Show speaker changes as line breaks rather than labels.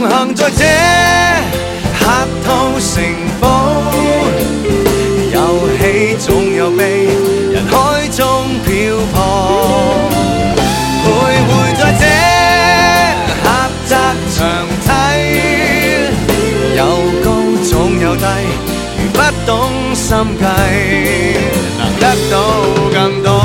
行在這客套城堡，有喜總有悲，人海中漂泊，徘徊在這狹窄長梯，有高總有低，如不懂心計，能得到更多。